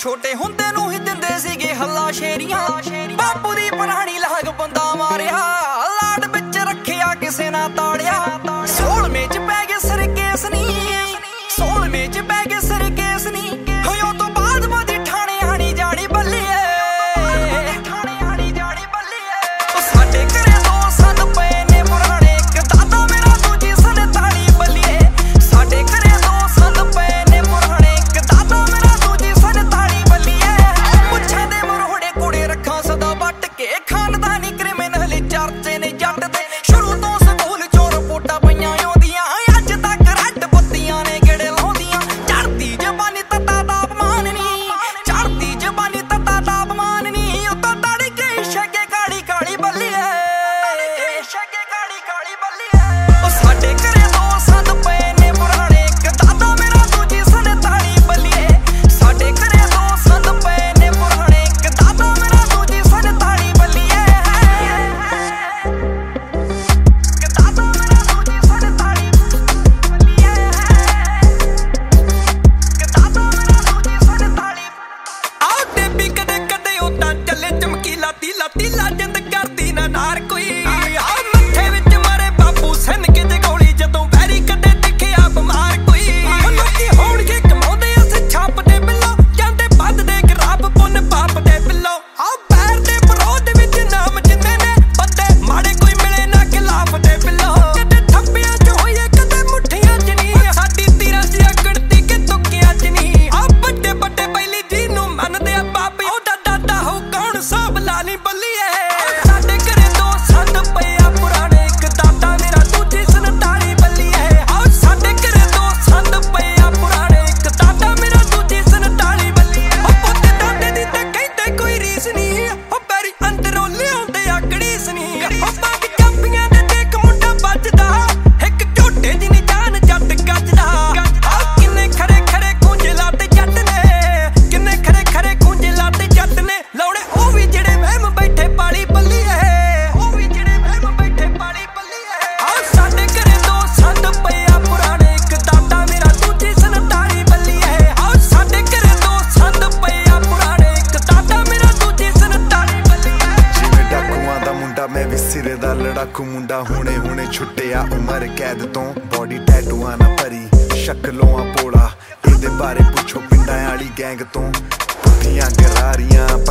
ਛੋਟੇ ਹੁੰਦੇ ਨੂੰ ਹੀ ਦਿੰਦੇ ਸੀਗੇ ਹੱਲਾ ਸ਼ੇਰੀਆਂ। ਬਾਪੂ ਦੀ ਪੁਰਾਣੀ ਲਾਗ ਬੰਦਾ ਮਾਰਿਆ, ਲਾਡ ਵਿੱਚ ਰੱਖਿਆ ਕਿਸੇ ਨਾ ਤਾੜਿਆ। 16ਵੇਂ ਚ ਪੈ ਗਏ ਸਰਕੇਸ ਨੀ, 16ਵੇਂ ਚ ਪੈ ਗਏ ਸਰਕੇਸ ਨੀ। ਹੋਇਓ ਤੋਂ ਬਾਅਦ ਮਦੀ ਠਾਣੇ ਆਣੀ ਜਾਣੀ ਬੱਲੀਏ, ਠਾਣੇ ਆਣੀ ਜਾਣੀ ਬੱਲੀਏ। ਉਹ ਸਾਡੇ ਘਰੇ ਦੋ ਸੰਦ ਪਏ ਨੇ ਪੁਰਾਣੇ, ਇੱਕ ਦਾਦਾ ਮੇਰਾ ਦੂਜੀ ਸੰਤਾਲੀ ਬੱਲੀਏ। ਸਾਡੇ ਘਰੇ ਦੋ ਸੰਦ ਪਏ ਨੇ ਪੁਰਾਣੇ, ਇੱਕ ਦਾਦਾ ਮੇਰਾ ਦੂਜੀ ਸੰਤਾਲੀ ਬੱਲੀਏ। ਮੁੱਛਾਂ ਦੇ ਮਰੋੜੇ ਕੁੜੇ ਰੱਖਾਂ ਸਦਾ ਵੱਟ ਕੇ, ਖਾਨਦਾਨੀ ਕ੍ਰਿਮੀਨਲ ਚਰਚੇ ਨੇ ਜੱਟ ਦੇ। ਸ਼ੁਰੂ ਤੋਂ ਸਕੂਲ ਚੋਂ ਰਿਪੋਰਟਾਂ ਪਈਆਂ ਆਉਂਦੀਆਂ, ਅੱਜ ਤੱਕ ਰੱਟ ਬੱਤੀਆਂ ਨੇ ਗੇੜੇ ਲਾਉਂਦੀਆਂ। ਚੜ੍ਹਦੀ ਜ਼ਬਾਨੀ ਤੱਤਾ ਦਾ ਅਪਮਾਨ ਨੀ, ਚੜ੍ਹਦੀ ਜ਼ਬਾਨੀ ਤੱਤਾ ਦਾ ਅਪਮਾਨ ਨੀ। ਉੱਤੋਂ ਤੜ ਕੇ ਛੱਗੇ ਕਾਲੀ ਕਾਲੀ ਬੱਲੀਏ, ਛੱਗੇ ਕਾਲੀ ਕਾਲੀ ਬੱਲੀਏ। ਉਹ ਸਾਡੇ ਘਰੇ ਦੋ ਸੰਦ ਪਏ ਨੇ ਪੁਰਾਣੇ, ਇੱਕ ਦਾਦਾ ਮੇਰਾ ਦੂਜੀ ਸੰਤਾਲੀ ਬੱਲੀਏ। ਸਾਡੇ ਘਰੇ ਦੋ ਸੰਦ ਪਏ ਨੇ ਪੁਰਾਣੇ, ਇੱਕ ਦਾਦਾ ਮੇਰਾ ਦੂਜੀ ਸੰਤਾਲੀ ਬੱਲੀਏ। ਇੱਕ ਦਾਦਾ ਮੇਰਾ ਦੂਜੀ ਸੰਤਾਲੀ ਬੱਲੀਏ, ਇੱਕ ਦਾਦਾ ਮੇਰਾ ਦੂਜੀ ਸੰਤਾਲੀ। ਆਹ ਟੇਬੀ ਕਦੇ ਕਦੇ ਉਦਾਂ ਚੱਲੇ ਚਮਕੀਲਾ ਤੀਲਾ ਤੀਲਾ, ਜਿੰਦ ਕਰਦੀ ਨਾ ਨਾਰ ਕੋਈ। ਆਹ ਮੱਥੇ ਵਿੱਚ ਮਾਰੇ ਬਾਪੂ ਸਿੰਨ ਕੇ ਜਗੌਲੀ, ਜਦੋਂ ਵੈਰੀ ਕਦੇ ਦਿਖਿਆ ਬਿਮਾਰ ਕੋਈ। ਲੋਕੀ ਹੋਣਗੇ ਕਮਾਉਂਦੇ ਅਸੀਂ ਛਾਪਦੇ ਬਿੱਲੋ, ਜਾਂਦੇ ਵੱਧਦੇ ਗਰਾਬ ਪੁੰਨ ਪਾਪ ਦੇ ਬਿੱਲੋ। ਆਹ ਪੈਰ ਦੇ ਵਿਰੋਧ ਵਿੱਚ ਨਾਮ ਜਿੰਨੇ ਨੇ ਬੰਦੇ, ਮਾੜੇ ਕੋਈ ਮਿਲੇ ਨਾ ਖਿਲਾਫ ਦੇ ਬਿੱਲੋ। ਕਦੇ ਥੱਪਿਆਂ ਚ ਹੋਈਏ ਕਦੇ ਮੁੱਠੀਆਂ ਚ ਨੀ, ਸਾਡੀ ਤੀਰਾਂ ਸੀ ਅਕੜਦੀ ਕਿ ਤੁੱਕਿਆਂ ਚ ਨੀ। ਆਹ ਵੱਡੇ ਵੱਡੇ ਬੈਲੀ ਜੀ ਨੂੰ ਮੰਨਦੇ ਆ ਬਾਬੇ, ਉਹਦਾ ਦਾਦਾ ਹੋ ਕੌਣ ਸਾਬ ਲਾ ਨੀ ਬੱਲੀਏ। ਸਾਡੇ ਘਰੇ ਦੋ ਸੰਦ ਪਏ ਆ ਪੁਰਾਣੇ, ਇੱਕ ਦਾਦਾ ਮੇਰਾ ਦੂਜੀ ਸੰਤਾਲੀ ਬੱਲੀਏ। ਆਹ ਸਾਡੇ ਘਰੇ ਦੋ ਸੰਦ ਪਏ ਆ ਪੁਰਾਣੇ, ਇੱਕ ਦਾਦਾ ਮੇਰਾ ਦੂਜੀ ਸੰਤਾਲੀ ਬੱਲੀਏ। ਉਹ ਪੁੱਤ ਦਾਦੇ ਦੀ ਤਾਂ ਕਹਿੰਦੇ ਕੋਈ ਰੀਸ ਨੀ, ਉਹ ਪੈਰੀ ਅੰਦਰੋਂ ਲਿਆਉਂਦੇ ਆ ਘੜੀਸ ਨੀ। ਉਹ ਬਾਗ ਚਾਬੀਆਂ ਦੇ ਦੇਖ ਮੁੰਡਾ ਵੱਜਦਾ, ਇੱਕ ਝੋਟੇ ਦੀ ਨੀ ਜਾਨ ਜੱਟ ਗੱਜਦਾ। ਆਹ ਕਿੰਨੇ ਖਰੇ ਖਰੇ ਖੂੰਜੇ ਲਾਤੇ ਜੱਟ ਨੇ, ਕਿੰਨੇ ਖਰੇ ਖਰੇ ਖੂੰਜੇ ਲਾਤੇ ਜੱਟ ਨੇ। ਲਾਉਣੇ ਉਹ ਵੀ ਜਿਹੜੇ ਵਹਿਮ ਬੈਠੇ ਪਾਲੀ ਬੱਲੀਏ, ਉਹ ਵੀ ਜਿਹੜੇ ਵਹਿਮ ਬੈਠੇ ਪਾਲੀ ਬੱਲੀਏ। ਆਹ ਸਾਡੇ ਘਰੇ ਦੋ ਸੰਦ ਪਏ ਆ ਪੁਰਾਣੇ, ਇੱਕ ਦਾਦਾ ਮੇਰਾ ਦੂਜੀ ਸੰਤਾਲੀ ਬੱਲੀਏ। ਆਹ ਸਾਡੇ ਘਰੇ ਦੋ ਸੰਦ ਪਏ ਆ ਪੁਰਾਣੇ, ਇੱਕ ਦਾਦਾ ਮੇਰਾ ਦੂਜੀ ਸੰਤਾਲੀ ਬੱਲੀਏ। ਜਿਵੇਂ ਡਾਕੂਆਂ ਦਾ ਮੁੰਡਾ ਮੈਂ ਵੀ ਸਿਰੇ ਦਾ ਲੜਾਕੂ ਮੁੰਡਾ, ਹੁਣੇ ਹੁਣੇ ਛੁੱਟਿਆ ਉਮਰ ਕੈਦ ਤੋਂ। ਬੋਡੀ ਟੈਟੂਆਂ ਨਾ ਭਰੀ ਸ਼ਕਲੋਂ ਆ ਭੋਲਾ, ਇਹਦੇ ਬਾਰੇ ਪੁੱਛੋ ਪਿੰਡਾਂ ਵਾਲੀ ਗੈਂਗ ਤੋਂ। ਪੁੱਠੀਆਂ ਗਰਾਰੀਆਂ